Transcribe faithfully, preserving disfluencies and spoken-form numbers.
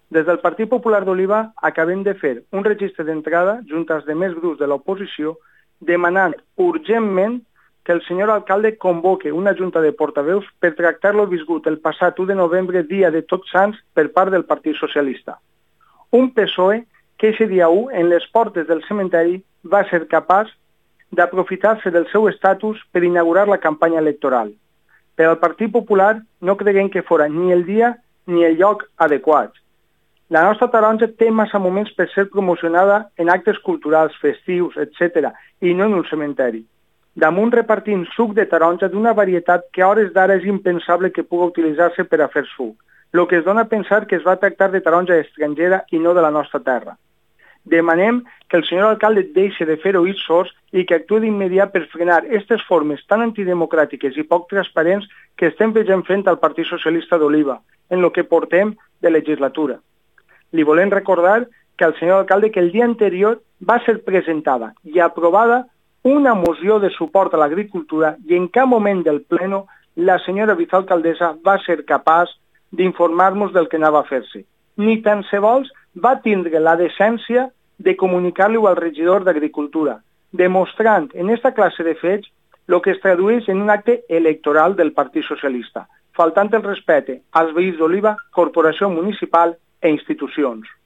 Des del Partit Popular d'Oliva acabem de fer un registre d'entrada junt als demés grups de l'oposició demanant urgentment que el senyor alcalde convoque una junta de portaveus per tractar lo viscut el passat u de novembre, dia de Tots Sants, per part del Partit Socialista. Un P S O E que ese dia u, en les portes del cementeri, va ser capaç d'aprofitar-se del seu estatus per inaugurar la campanya electoral. Per al Partit Popular no creguem que fora ni el dia ni el lloc adequats. La nostra taronja té massa moments per ser promocionada en actes culturals, festius, etcètera, i no en un cementeri. Damunt repartint suc de taronja d'una varietat que a hores d'ara és impensable que pugui utilitzar-se per a fer suc, el que es dona a pensar que es va tractar de taronja estrangera i no de la nostra terra. Demanem que el senyor alcalde deixi de fer oïts sords i que actuï d'immediat per frenar aquestes formes tan antidemocràtiques i poc transparents que estem veient fent al Partit Socialista d'Oliva en el que portem de legislatura. Li volem recordar que al senyor alcalde que el dia anterior va ser presentada i aprovada una moció de suport a l'agricultura i en cap moment del pleno la senyora vicealcaldessa va ser capaç d'informar-nos del que anava a fer-se. Ni tan sols va tindre la decència de comunicar-li-ho al regidor d'Agricultura, demostrant en aquesta classe de fets el que es tradueix en un acte electoral del Partit Socialista, faltant el respecte als veïns d'Oliva, corporació municipal e institucions.